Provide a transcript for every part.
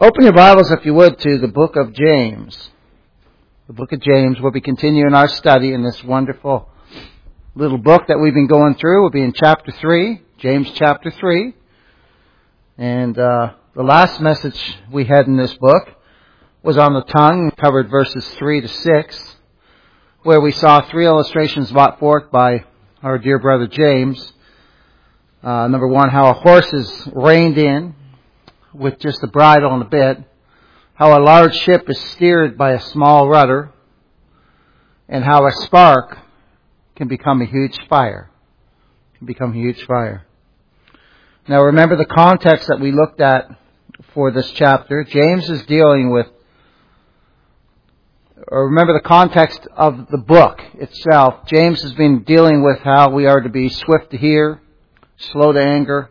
Open your Bibles, if you would, to the book of James. The book of James, we'll be continuing our study in this wonderful little book that we've been going through. We'll be in chapter 3, James chapter 3. And the last message we had in this book was on the tongue. We covered verses 3 to 6, where we saw three illustrations brought forth by our dear brother James. Number one, how a horse is reined in with just a bridle and a bit, how a large ship is steered by a small rudder, and how a spark can become a huge fire. Now remember the context that we looked at for this chapter. James is dealing with, or remember the context of the book itself. James has been dealing with how we are to be swift to hear, slow to anger,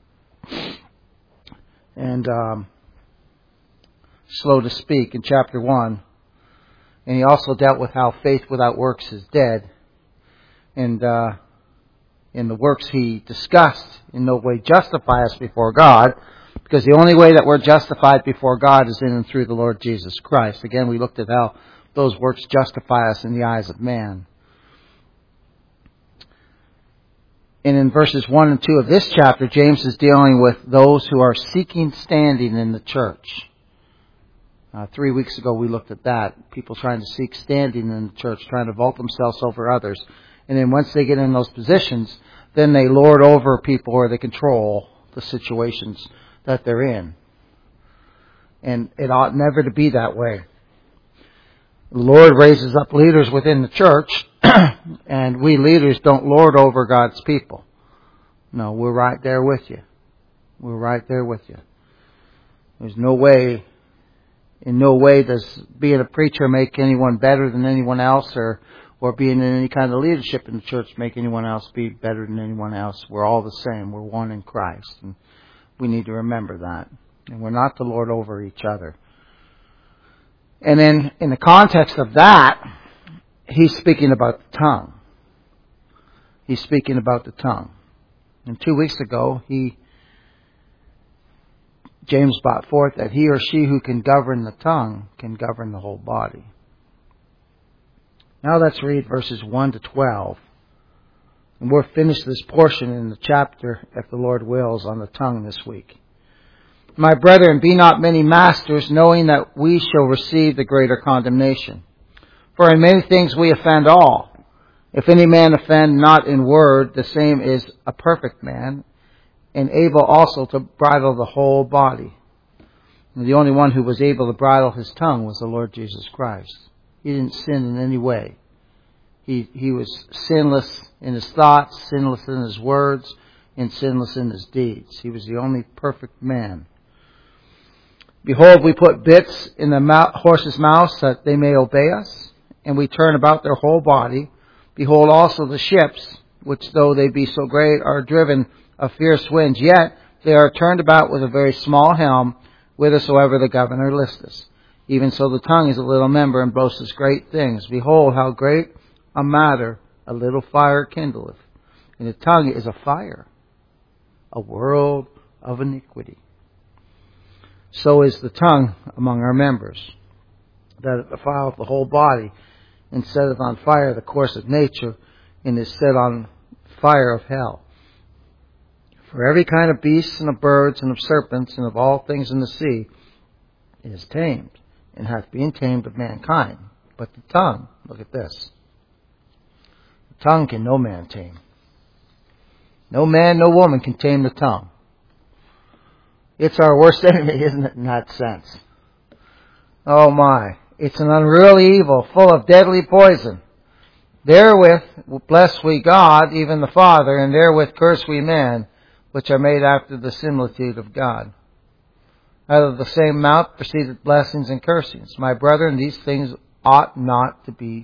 and slow to speak in chapter 1. And he also dealt with how faith without works is dead. And in the works he discussed in no way justify us before God, because the only way that we're justified before God is in and through the Lord Jesus Christ. Again, we looked at how those works justify us in the eyes of man. And in verses 1 and 2 of this chapter, James is dealing with those who are seeking standing in the church. 3 weeks ago we looked at that. People trying to seek standing in the church, trying to vault themselves over others. And then once they get in those positions, then they lord over people or they control the situations that they're in. And it ought never to be that way. The Lord raises up leaders within the church, and we leaders don't lord over God's people. No, we're right there with you. There's no way, in no way does being a preacher make anyone better than anyone else, or being in any kind of leadership in the church make anyone else be better than anyone else. We're all the same. We're one in Christ. And we need to remember that. And we're not to lord over each other. And then in the context of that, he's speaking about the tongue. And 2 weeks ago, James brought forth that he or she who can govern the tongue can govern the whole body. Now let's read verses 1 to 12. And we'll finish this portion in the chapter, if the Lord wills, on the tongue this week. My brethren, be not many masters, knowing that we shall receive the greater condemnation. For in many things we offend all. If any man offend not in word, the same is a perfect man, and able also to bridle the whole body. And the only one who was able to bridle his tongue was the Lord Jesus Christ. He didn't sin in any way. He was sinless in his thoughts, sinless in his words, and sinless in his deeds. He was the only perfect man. Behold, we put bits in the horses' mouths that they may obey us, and we turn about their whole body. Behold also the ships, which though they be so great, are driven of fierce winds, yet they are turned about with a very small helm, whithersoever the governor listeth. Even so the tongue is a little member, and boasteth great things. Behold, how great a matter a little fire kindleth. And the tongue is a fire, a world of iniquity. So is the tongue among our members, that it defileth the whole body, and setteth on fire the course of nature, and is set on fire of hell. For every kind of beasts, and of birds, and of serpents, and of all things in the sea, is tamed, and hath been tamed of mankind. But the tongue, look at this, the tongue can no man tame. No man, no woman can tame the tongue. It's our worst enemy, isn't it, in that sense? Oh my. It's an unruly evil, full of deadly poison. Therewith bless we God, even the Father, and therewith curse we men, which are made after the similitude of God. Out of the same mouth proceeded blessings and cursings. My brethren, these things ought not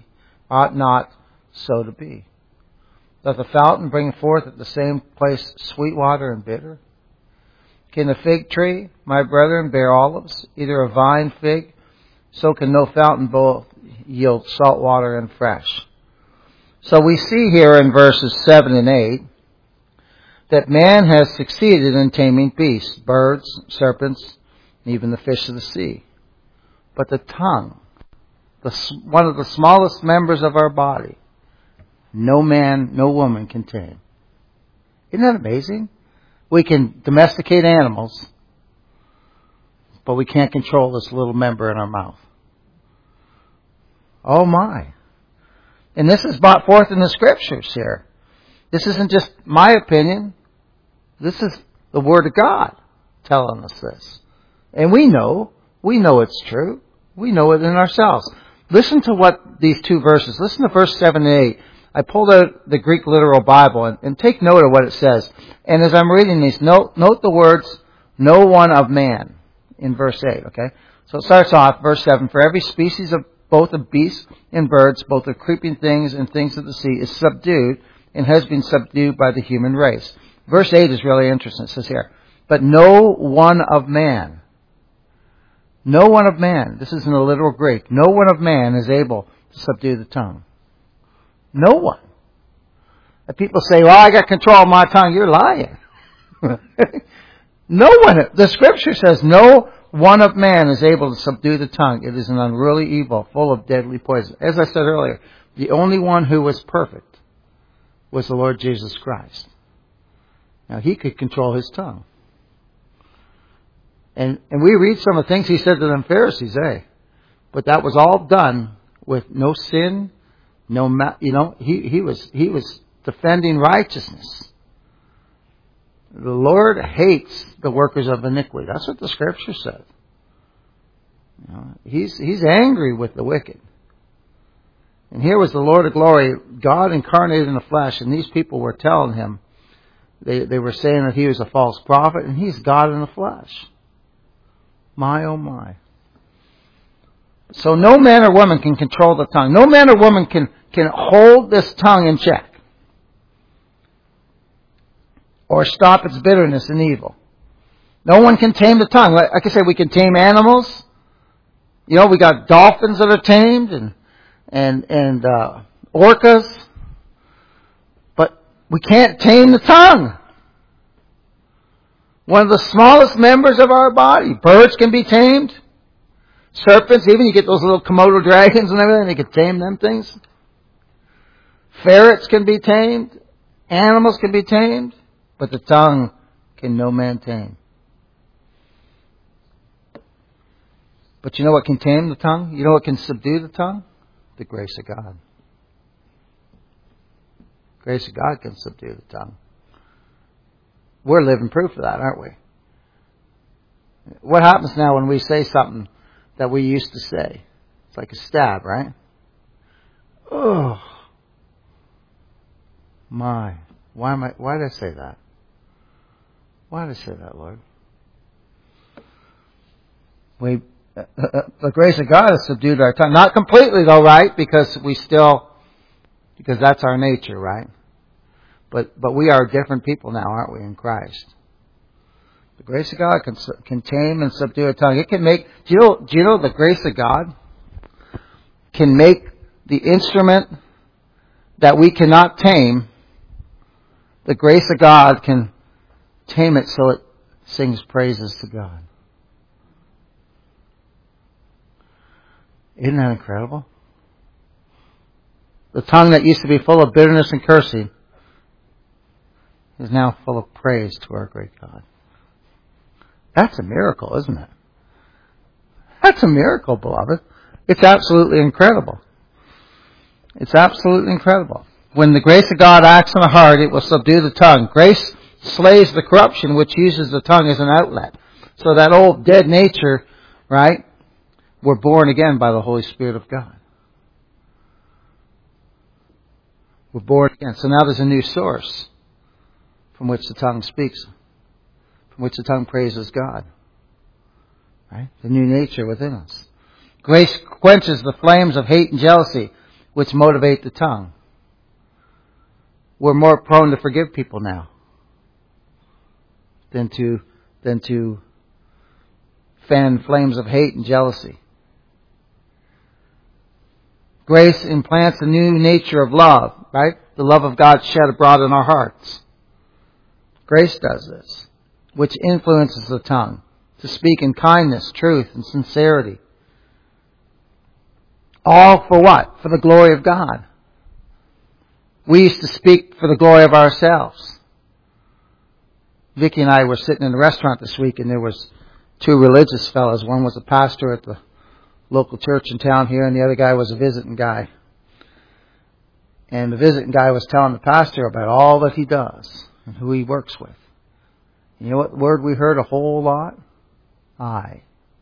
so to be. Doth the fountain bring forth at the same place sweet water and bitter? Can the fig tree, my brethren, bear olives, either a vine, fig? So can no fountain both yield salt water and fresh. So we see here in verses 7 and 8 that man has succeeded in taming beasts, birds, serpents, and even the fish of the sea. But the tongue, one of the smallest members of our body, no man, no woman can tame. Isn't that amazing? We can domesticate animals, but we can't control this little member in our mouth. Oh my. And this is brought forth in the Scriptures here. This isn't just my opinion. This is the Word of God telling us this. And we know it's true. We know it in ourselves. Listen to what these two verses, listen to verse 7 and 8. I pulled out the Greek literal Bible and take note of what it says. And as I'm reading these, note the words, no one of man, in verse 8, okay? So it starts off, verse 7, for every species of both of beasts and birds, both of creeping things and things of the sea, is subdued and has been subdued by the human race. Verse 8 is really interesting. It says here, but no one of man, this is in the literal Greek, no one of man is able to subdue the tongue. No one. And people say, well, I got control of my tongue. You're lying. No one. The Scripture says no one of man is able to subdue the tongue. It is an unruly evil, full of deadly poison. As I said earlier, the only one who was perfect was the Lord Jesus Christ. Now, He could control His tongue. And we read some of the things He said to them Pharisees, but that was all done with no sin, He was defending righteousness. The Lord hates the workers of iniquity. That's what the Scripture said. He's angry with the wicked. And here was the Lord of glory, God incarnated in the flesh, and these people were telling Him, they were saying that He was a false prophet, and He's God in the flesh. My, oh my. So no man or woman can control the tongue. No man or woman can hold this tongue in check. Or stop its bitterness and evil. No one can tame the tongue. Like I said, we can tame animals. We got dolphins that are tamed and orcas. But we can't tame the tongue. One of the smallest members of our body. Birds can be tamed. Serpents, even you get those little Komodo dragons and everything, they can tame them things. Ferrets can be tamed. Animals can be tamed. But the tongue can no man tame. But you know what can tame the tongue? You know what can subdue the tongue? The grace of God. Grace of God can subdue the tongue. We're living proof of that, aren't we? What happens now when we say something that we used to say? It's like a stab, right? Oh, my. Why did I say that? Why did I say that, Lord? The grace of God has subdued our tongue. Not completely though, right? Because that's our nature, right? But we are different people now, aren't we, in Christ? The grace of God can tame and subdue a tongue. It can make, do you know the grace of God can make the instrument that we cannot tame, the grace of God can tame it so it sings praises to God. Isn't that incredible? The tongue that used to be full of bitterness and cursing is now full of praise to our great God. That's a miracle, isn't it? That's a miracle, beloved. It's absolutely incredible. It's absolutely incredible. When the grace of God acts in the heart, it will subdue the tongue. Grace slays the corruption which uses the tongue as an outlet. So that old dead nature, right? We're born again by the Holy Spirit of God. We're born again. So now there's a new source from which the tongue speaks, from which the tongue praises God. Right? The new nature within us. Grace quenches the flames of hate and jealousy which motivate the tongue. We're more prone to forgive people now than to fan flames of hate and jealousy. Grace implants a new nature of love, right? The love of God shed abroad in our hearts. Grace does this, which influences the tongue. to speak in kindness, truth, and sincerity. All for what? For the glory of God. We used to speak for the glory of ourselves. Vicki and I were sitting in a restaurant this week, and there was two religious fellows. One was a pastor at the local church in town here, and the other guy was a visiting guy. And the visiting guy was telling the pastor about all that he does and who he works with. You know what word we heard a whole lot? I.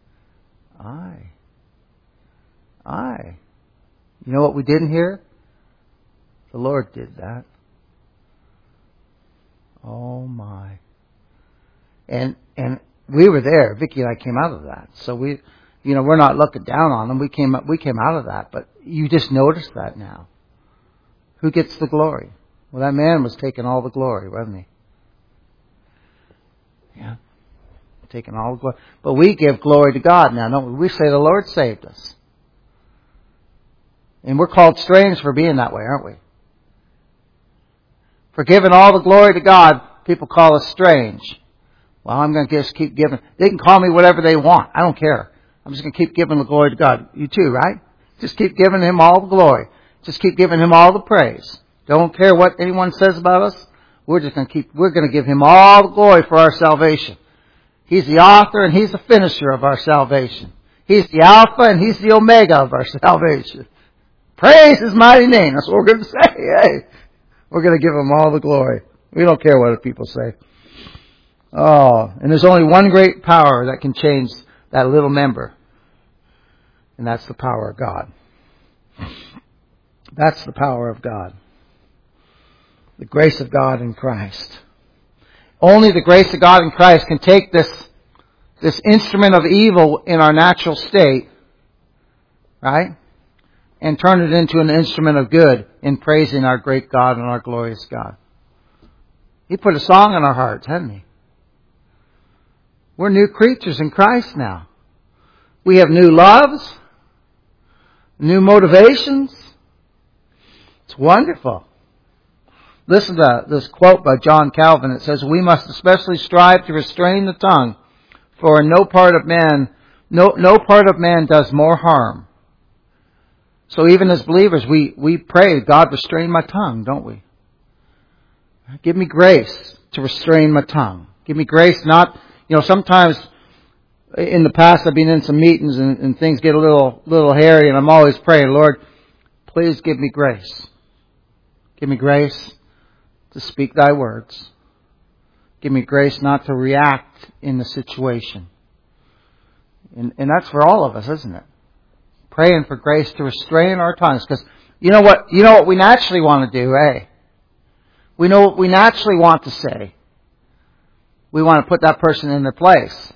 You know what we didn't hear? The Lord did that. Oh my. And we were there. Vicki and I came out of that. So we're not looking down on them. We came out of that. But you just noticed that now. Who gets the glory? Well, that man was taking all the glory, wasn't he? Yeah. Taking all the glory. But we give glory to God now, don't we? We say the Lord saved us. And we're called strange for being that way, aren't we? For giving all the glory to God, people call us strange. Well, I'm going to just keep giving. They can call me whatever they want. I don't care. I'm just going to keep giving the glory to God. You too, right? Just keep giving Him all the glory. Just keep giving Him all the praise. Don't care what anyone says about us. We're going to give Him all the glory for our salvation. He's the author and He's the finisher of our salvation. He's the Alpha and He's the Omega of our salvation. Praise His mighty name. That's what we're going to say. Hey, we're going to give Him all the glory. We don't care what people say. Oh, and there's only one great power that can change that little member. And that's the power of God. That's the power of God. The grace of God in Christ. Only the grace of God in Christ can take this instrument of evil in our natural state, right? And turn it into an instrument of good in praising our great God and our glorious God. He put a song in our hearts, hasn't He? We're new creatures in Christ now. We have new loves, new motivations. It's wonderful. Listen to this quote by John Calvin. It says, "We must especially strive to restrain the tongue, for no part of man does more harm." So even as believers, we pray, God, restrain my tongue, don't we? Give me grace to restrain my tongue. Give me grace not, sometimes in the past I've been in some meetings and things get a little hairy, and I'm always praying, Lord, please give me grace. Give me grace to speak Thy words. Give me grace not to react in the situation. And that's for all of us, isn't it? Praying for grace to restrain our tongues. Because you know what we naturally want to do, eh? We know what we naturally want to say. We want to put that person in their place.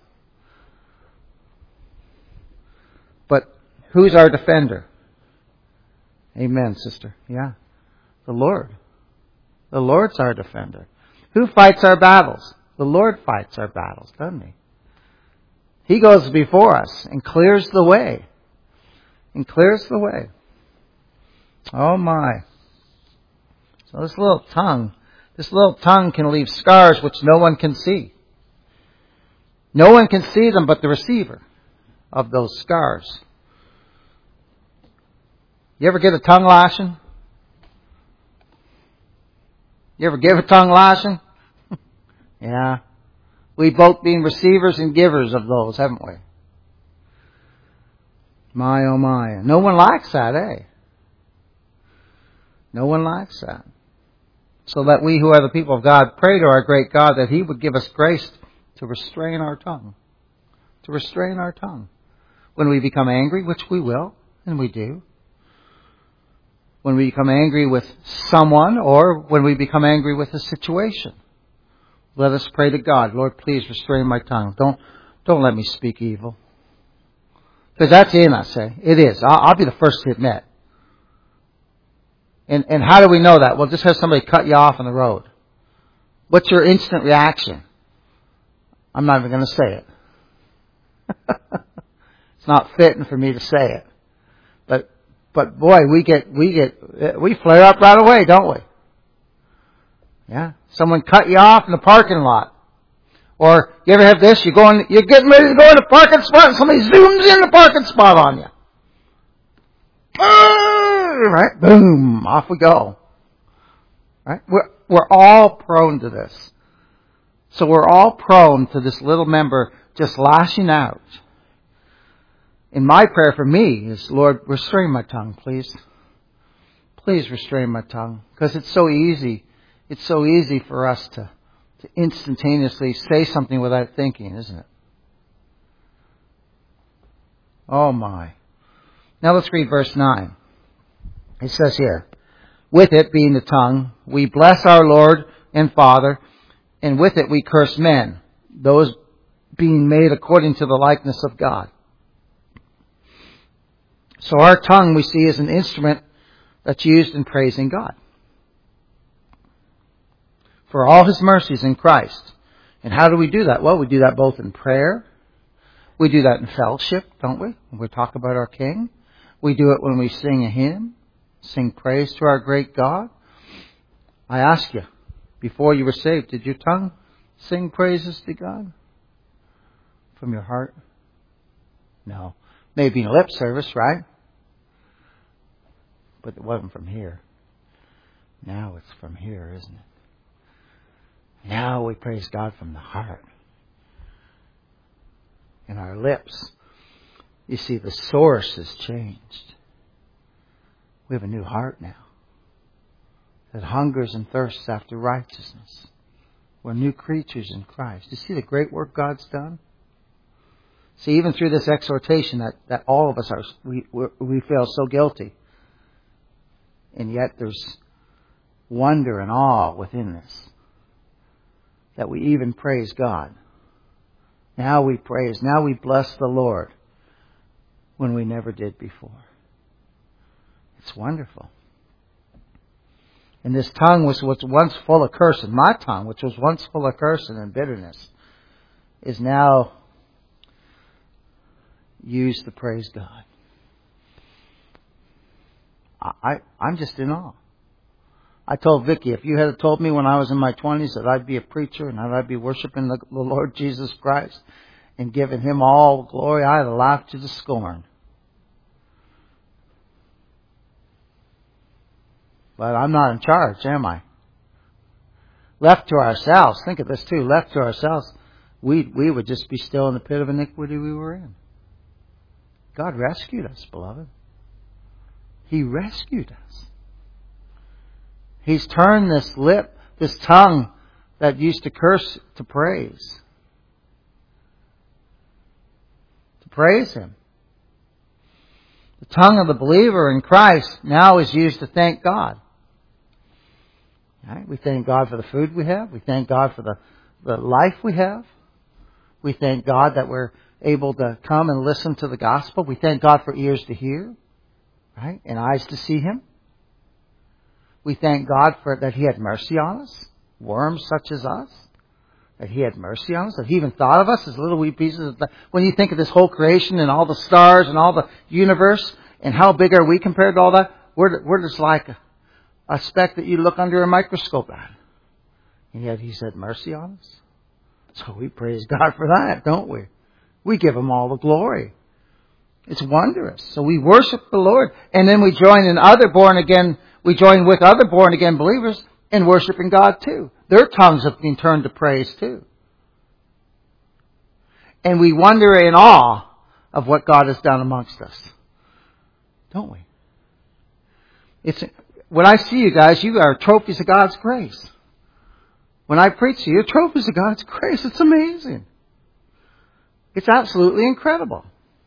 But who's our defender? Amen, sister. Yeah. The Lord. The Lord's our defender. Who fights our battles? The Lord fights our battles, doesn't He? He goes before us and clears the way. And clears the way. Oh my. So this little tongue can leave scars which no one can see. No one can see them but the receiver of those scars. You ever get a tongue lashing? You ever give a tongue lashing? Yeah. We've both been receivers and givers of those, haven't we? My, oh my. No one likes that, eh? No one likes that. So that we who are the people of God pray to our great God that He would give us grace to restrain our tongue. To restrain our tongue. When we become angry, which we will, and we do. When we become angry with someone or when we become angry with a situation. Let us pray to God. Lord, please restrain my tongue. Don't let me speak evil. Because that's in us, eh? It is. I'll be the first to admit. And how do we know that? Well, just have somebody cut you off on the road. What's your instant reaction? I'm not even going to say it. It's not fitting for me to say it. But boy, we flare up right away, don't we? Yeah. Someone cut you off in the parking lot. Or you ever have this? You're getting ready to go in a parking spot and somebody zooms in the parking spot on you. Right? Boom. Off we go. Right? We're all prone to this. So we're all prone to this little member just lashing out. And my prayer for me is, Lord, restrain my tongue, please. Please restrain my tongue. Because it's so easy. It's so easy for us to instantaneously say something without thinking, isn't it? Oh my. Now let's read verse 9. It says here, with it, being the tongue, we bless our Lord and Father, and with it we curse men, those being made according to the likeness of God. So our tongue we see as an instrument that's used in praising God for all His mercies in Christ. And how do we do that? Well, we do that both in prayer. We do that in fellowship, don't we? When we talk about our King. We do it when we sing a hymn, sing praise to our great God. I ask you, before you were saved, did your tongue sing praises to God? From your heart? No. Maybe in a lip service, right? But it wasn't from here. Now it's from here, isn't it? Now we praise God from the heart. In our lips. You see, the source has changed. We have a new heart now that hungers and thirsts after righteousness. We're new creatures in Christ. You see the great work God's done? See, even through this exhortation that all of us are, we feel so guilty. And yet there's wonder and awe within this. That we even praise God. Now we praise, now we bless the Lord when we never did before. It's wonderful. And this tongue was once full of cursing. My tongue, which was once full of cursing and bitterness, is now used to praise God. I'm just in awe. I told Vicki, if you had told me when I was in my 20s that I'd be a preacher and that I'd be worshiping the Lord Jesus Christ and giving Him all glory, I'd have laughed you to scorn. But I'm not in charge, am I? Left to ourselves, think of this too, left to ourselves, we would just be still in the pit of iniquity we were in. God rescued us, beloved. He rescued us. He's turned this tongue that used to curse, to praise. To praise Him. The tongue of the believer in Christ now is used to thank God. Right? We thank God for the food we have. We thank God for the life we have. We thank God that we're able to come and listen to the gospel. We thank God for ears to hear, right? And eyes to see Him. We thank God for that He had mercy on us, worms such as us, that He had mercy on us, that He even thought of us as little wee pieces. When you think of this whole creation and all the stars and all the universe, and how big are we compared to all that? We're just like a speck that you look under a microscope at. And yet He's had mercy on us. So we praise God for that, don't we? We give Him all the glory. It's wondrous. So we worship the Lord, and then we join with other born again believers in worshiping God too. Their tongues have been turned to praise too. And we wonder in awe of what God has done amongst us. Don't we? When I see you guys, you are trophies of God's grace. When I preach to you, you're trophies of God's grace. It's amazing. It's absolutely incredible.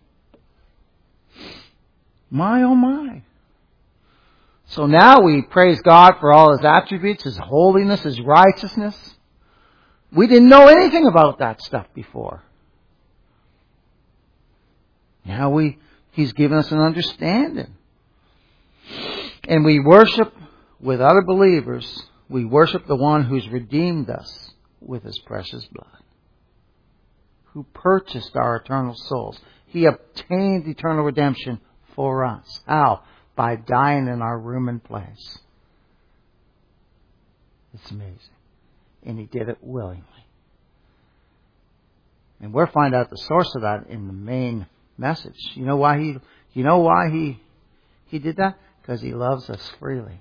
My, oh my. So now we praise God for all His attributes, His holiness, His righteousness. We didn't know anything about that stuff before. Now He's given us an understanding. And we worship with other believers. We worship the one who's redeemed us with His precious blood. Who purchased our eternal souls. He obtained eternal redemption for us. How? By dying in our room and place. It's amazing. And He did it willingly. And we'll find out the source of that in the main message. You know why he did that? Because He loves us freely.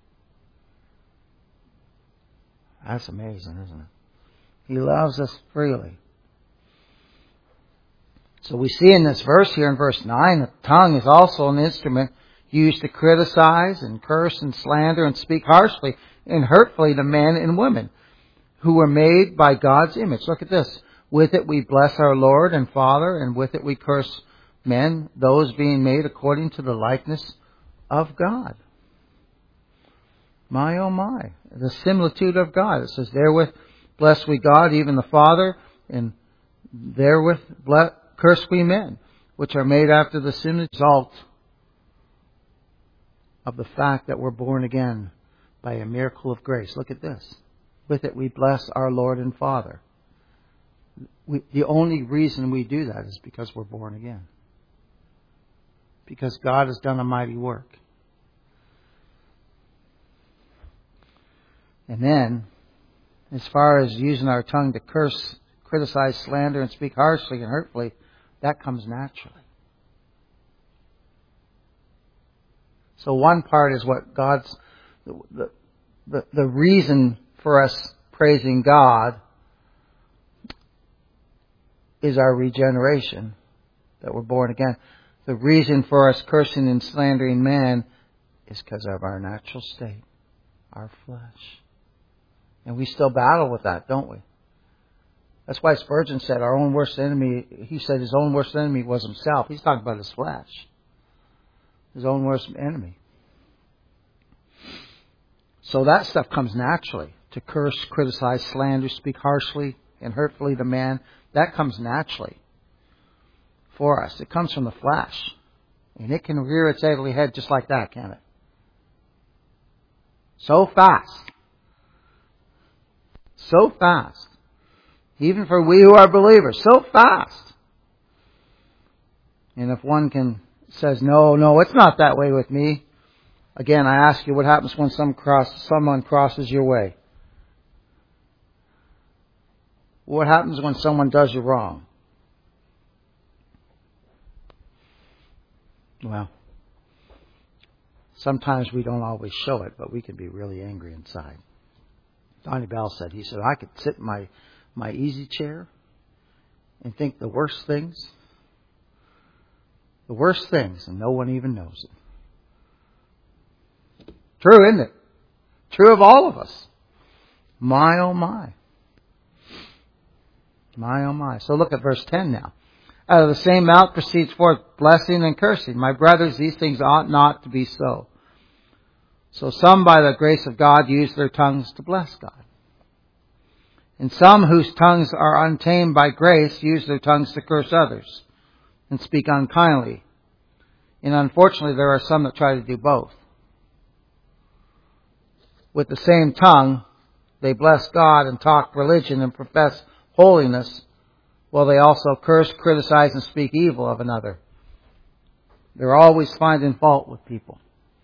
That's amazing, isn't it? He loves us freely. So we see in this verse here in verse 9, the tongue is also an instrument used to criticize and curse and slander and speak harshly and hurtfully to men and women who were made by God's image. Look at this. With it we bless our Lord and Father, and with it we curse men, those being made according to the likeness of God. My, oh my. The similitude of God. It says, therewith bless we God, even the Father, and therewith curse we men, which are made after the sin result of the fact that we're born again by a miracle of grace. Look at this. With it we bless our Lord and Father. The only reason we do that is because we're born again. Because God has done a mighty work. And then, as far as using our tongue to curse, criticize, slander, and speak harshly and hurtfully, that comes naturally. So one part is what God's, the reason for us praising God is our regeneration, that we're born again. The reason for us cursing and slandering man is because of our natural state, our flesh. And we still battle with that, don't we? That's why Spurgeon said our own worst enemy, he said his own worst enemy was himself. He's talking about his flesh. His own worst enemy. So that stuff comes naturally. To curse, criticize, slander, speak harshly and hurtfully to man, that comes naturally for us. It comes from the flesh. And it can rear its ugly head just like that, can't it? So fast. So fast. Even for we who are believers. So fast. And if one says, no, it's not that way with me. Again, I ask you, what happens when someone crosses your way? What happens when someone does you wrong? Well, sometimes we don't always show it, but we can be really angry inside. Donnie Bell said, I could sit in my easy chair and think the worst things. The worst things, and no one even knows it. True, isn't it? True of all of us. My, oh my. My, oh my. So look at verse 10 now. Out of the same mouth proceeds forth blessing and cursing. My brothers, these things ought not to be so. So some, by the grace of God, use their tongues to bless God. And some whose tongues are untamed by grace use their tongues to curse others and speak unkindly. And unfortunately, there are some that try to do both. With the same tongue, they bless God and talk religion and profess holiness, while they also curse, criticize, and speak evil of another. They're always finding fault with people.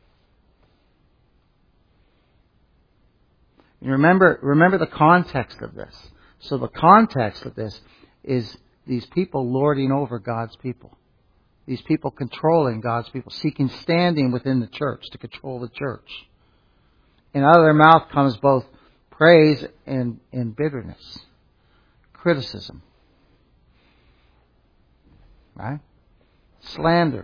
And remember the context of this. So the context of this is these people lording over God's people. These people controlling God's people, seeking standing within the church to control the church. And out of their mouth comes both praise and bitterness, criticism, right? Slander.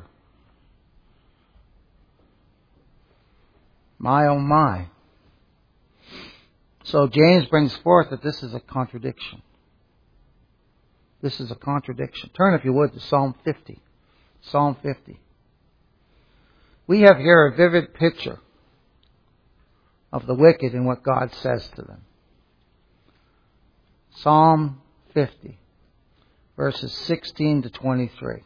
My, oh my. So James brings forth that this is a contradiction. This is a contradiction. Turn, if you would, to Psalm 50. Psalm 50. We have here a vivid picture of the wicked and what God says to them. Psalm 50, verses 16 to 23.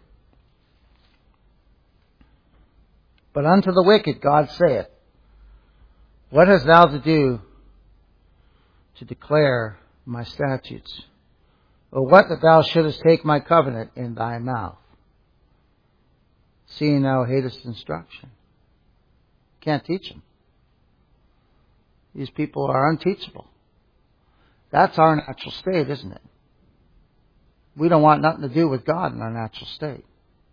But unto the wicked God saith, what hast thou to do to declare my statutes? Or what that thou shouldest take my covenant in thy mouth, seeing thou hatest instruction? Can't teach them. These people are unteachable. That's our natural state, isn't it? We don't want nothing to do with God in our natural state.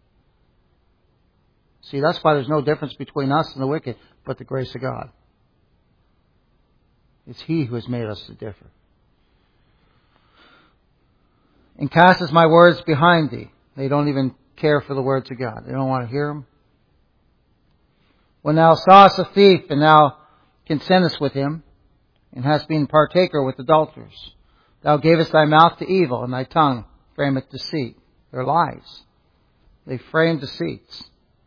See, that's why there's no difference between us and the wicked, but the grace of God. It's He who has made us to differ. And castest my words behind thee. They don't even care for the words of God. They don't want to hear them. When thou sawest a thief, and thou consentest with him, and hast been partaker with adulterers, thou gavest thy mouth to evil, and thy tongue frameth deceit. They're lies. They frame deceits.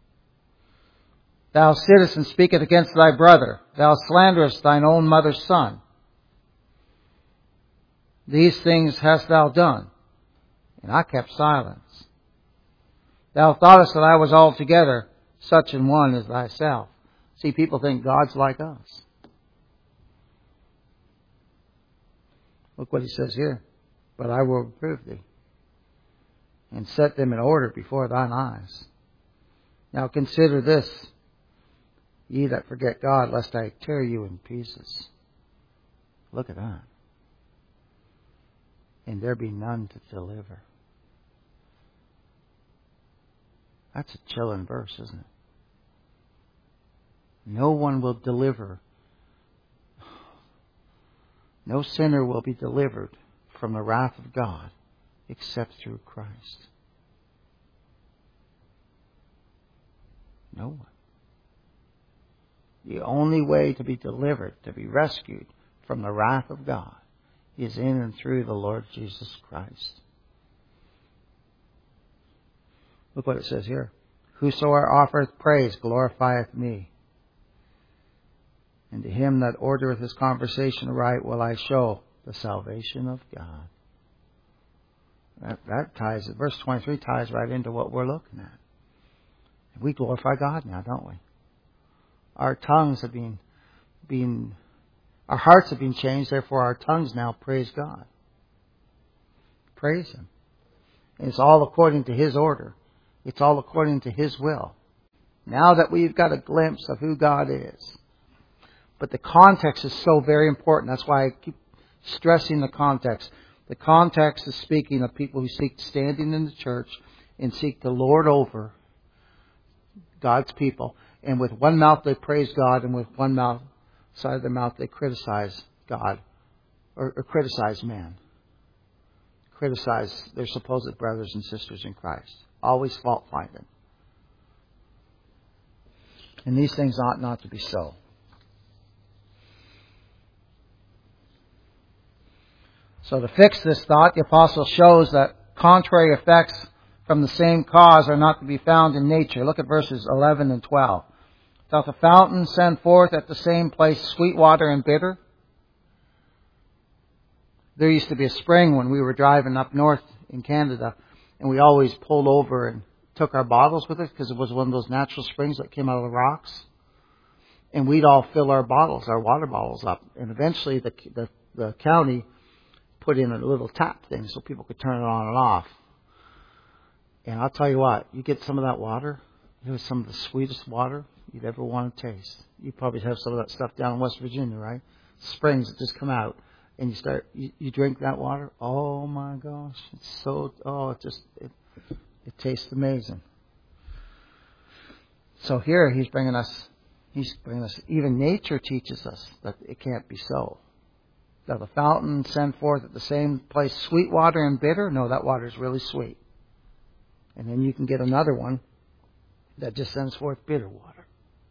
Thou sittest and speakest against thy brother. Thou slanderest thine own mother's son. These things hast thou done, and I kept silence. Thou thoughtest that I was altogether such an one as thyself. See, people think God's like us. Look what he says here. But I will reprove thee, and set them in order before thine eyes. Now consider this, ye that forget God, lest I tear you in pieces. Look at that. And there be none to deliver. That's a chilling verse, isn't it? No one will deliver. No sinner will be delivered from the wrath of God except through Christ. No one. The only way to be delivered, to be rescued from the wrath of God, is in and through the Lord Jesus Christ. Look what it says here. Whosoever offereth praise glorifieth me. And to him that ordereth his conversation aright will I show the salvation of God. That ties, verse 23 ties right into what we're looking at. We glorify God now, don't we? Our tongues have been our hearts have been changed, therefore our tongues now praise God. Praise Him. And it's all according to His order. It's all according to His will. Now that we've got a glimpse of who God is. But the context is so very important. That's why I keep stressing the context. The context is speaking of people who seek standing in the church and seek the Lord over God's people. And with one mouth they praise God, and with one mouth, side of their mouth, they criticize God or criticize man. Criticize their supposed brothers and sisters in Christ. Always fault finding. And these things ought not to be so. So to fix this thought, the apostle shows that contrary effects from the same cause are not to be found in nature. Look at verses 11 and 12. Doth a fountain send forth at the same place sweet water and bitter? There used to be a spring when we were driving up north in Canada, and we always pulled over and took our bottles with us because it was one of those natural springs that came out of the rocks. And we'd all fill our bottles, our water bottles up. And eventually the county put in a little tap thing so people could turn it on and off. And I'll tell you what, you get some of that water, it was some of the sweetest water you'd ever want to taste. You probably have some of that stuff down in West Virginia, right? Springs that just come out. And you drink that water. Oh my gosh. It's so, it tastes amazing. So here he's bringing us, even nature teaches us that it can't be so. Does the fountain send forth at the same place sweet water and bitter? No, that water is really sweet. And then you can get another one that just sends forth bitter water.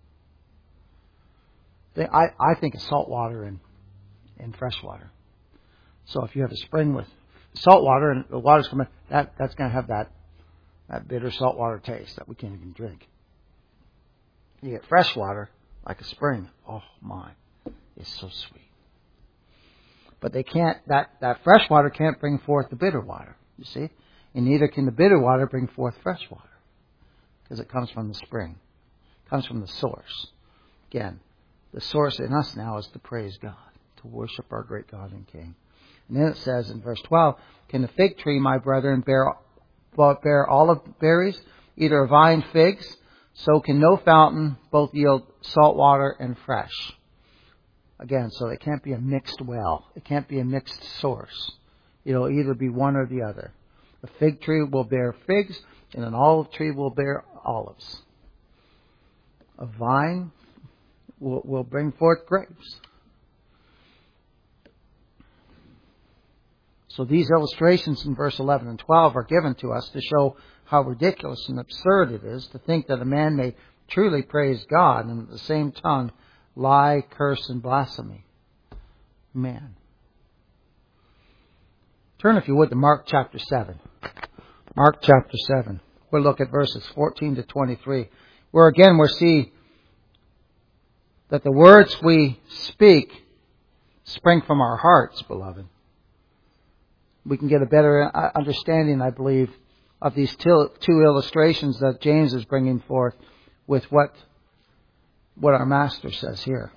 I think of salt water and fresh water. So if you have a spring with salt water and the water's coming, that's going to have that bitter salt water taste that we can't even drink. You get fresh water, like a spring. Oh my, it's so sweet. But they can't, that fresh water can't bring forth the bitter water, you see? And neither can the bitter water bring forth fresh water. Because it comes from the spring. It comes from the source. Again, the source in us now is to praise God, to worship our great God and King. And then it says in verse 12, can the fig tree, my brethren, bear olive berries, either vine figs? So can no fountain both yield salt water and fresh. Again, so it can't be a mixed well. It can't be a mixed source. It'll either be one or the other. A fig tree will bear figs, and an olive tree will bear olives. A vine will bring forth grapes. So these illustrations in verse 11 and 12 are given to us to show how ridiculous and absurd it is to think that a man may truly praise God and at the same tongue lie, curse, and blasphemy. Man. Turn, if you would, to Mark chapter 7. Mark chapter 7. We'll look at verses 14 to 23, where again we'll see that the words we speak spring from our hearts, beloved. We can get a better understanding, I believe, of these two illustrations that James is bringing forth with what our Master says here.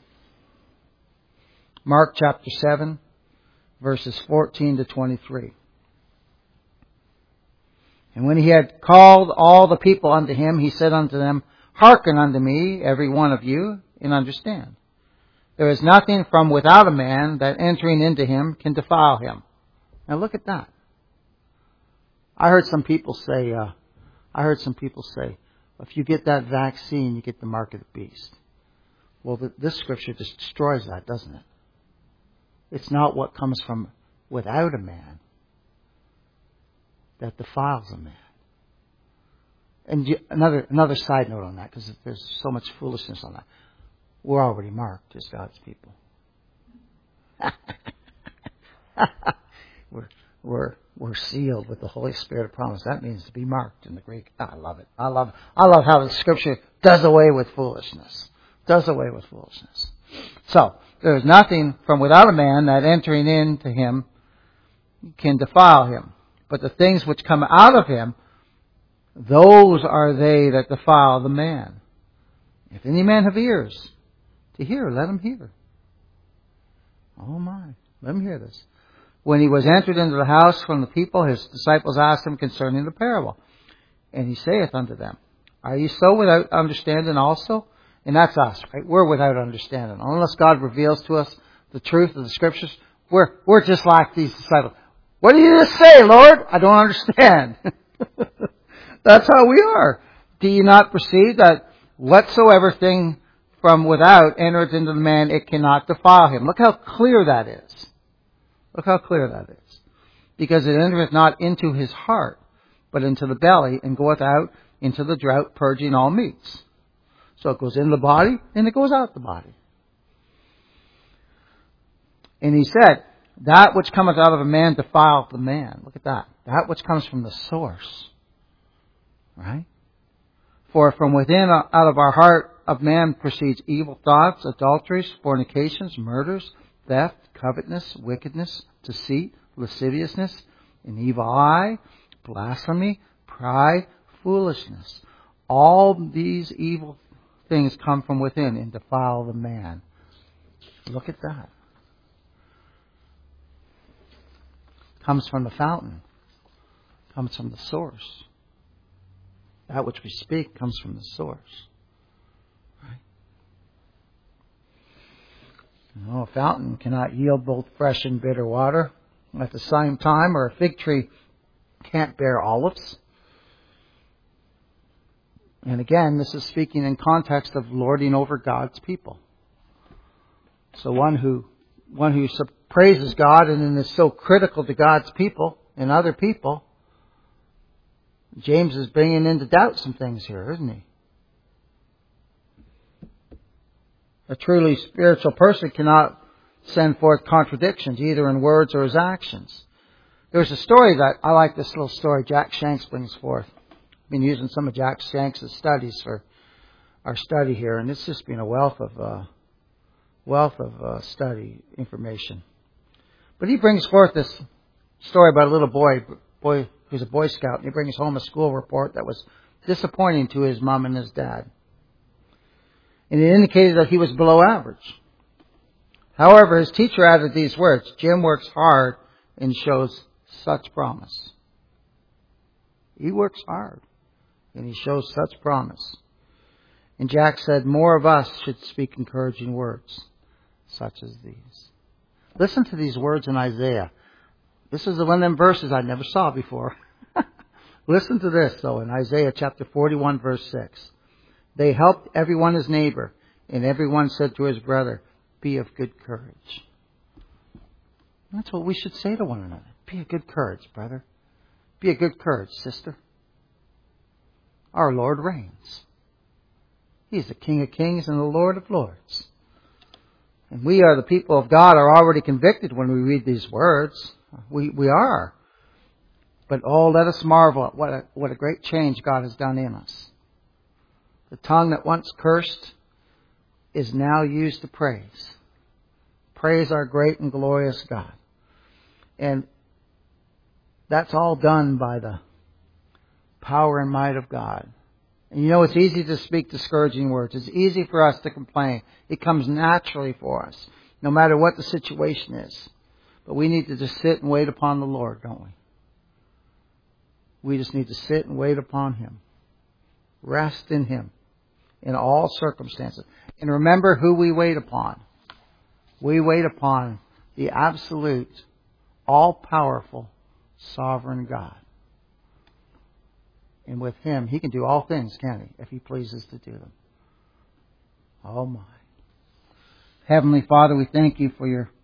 Mark chapter 7, verses 14 to 23. And when he had called all the people unto him, he said unto them, Hearken unto me, every one of you, and understand. There is nothing from without a man that entering into him can defile him. Now look at that. I heard some people say, if you get that vaccine, you get the mark of the beast. Well, this scripture just destroys that, doesn't it? It's not what comes from without a man that defiles a man. And another side note on that, because there's so much foolishness on that. We're already marked as God's people. We're sealed with the Holy Spirit of promise. That means to be marked in the Greek. I love it. I love how the Scripture does away with foolishness. Does away with foolishness. So, there is nothing from without a man that entering into him can defile him. But the things which come out of him, those are they that defile the man. If any man have ears to hear, let him hear. Oh my, let him hear this. When he was entered into the house from the people, his disciples asked him concerning the parable. And he saith unto them, Are ye so without understanding also? And that's us, right? We're without understanding. Unless God reveals to us the truth of the Scriptures, we're just like these disciples. What do you just say, Lord? I don't understand. That's how we are. Do you not perceive that whatsoever thing from without entereth into the man, it cannot defile him? Look how clear that is. Look how clear that is. Because it entereth not into his heart, but into the belly, and goeth out into the drought, purging all meats. So it goes in the body, and it goes out the body. And he said, That which cometh out of a man defileth the man. Look at that. That which comes from the source. Right? For from within, out of our heart of man proceeds evil thoughts, adulteries, fornications, murders, theft, covetousness, wickedness, deceit, lasciviousness, an evil eye, blasphemy, pride, foolishness. All these evil things come from within and defile the man. Look at that. Comes from the fountain. Comes from the source. That which we speak comes from the source. Right? A fountain cannot yield both fresh and bitter water at the same time, or a fig tree can't bear olives. And again, this is speaking in context of lording over God's people. So one who praises God and is so critical to God's people and other people, James is bringing into doubt some things here, isn't he? A truly spiritual person cannot send forth contradictions, either in words or his actions. There's a story that I like, this little story Jack Shanks brings forth. I've been using some of Jack Shanks' studies for our study here, and it's just been a wealth of study information. But he brings forth this story about a little boy who's a Boy Scout, and he brings home a school report that was disappointing to his mom and his dad. And it indicated that he was below average. However, his teacher added these words, Jim works hard and shows such promise. He works hard and he shows such promise. And Jack said, more of us should speak encouraging words such as these. Listen to these words in Isaiah. This is one of them verses I never saw before. Listen to this, though, in Isaiah chapter 41, verse 6. They helped everyone his neighbor, and everyone said to his brother, be of good courage. That's what we should say to one another. Be of good courage, brother. Be of good courage, sister. Our Lord reigns. He's the King of Kings and the Lord of Lords. And we are the people of God are already convicted when we read these words. We are. But oh, let us marvel at what a great change God has done in us. The tongue that once cursed is now used to praise. Praise our great and glorious God. And that's all done by the power and might of God. And you know, it's easy to speak discouraging words. It's easy for us to complain. It comes naturally for us, no matter what the situation is. But we need to just sit and wait upon the Lord, don't we? We just need to sit and wait upon Him. Rest in Him in all circumstances. And remember who we wait upon. We wait upon the absolute, all-powerful, sovereign God. And with Him, He can do all things, can't He? If He pleases to do them. Oh my. Heavenly Father, we thank You for Your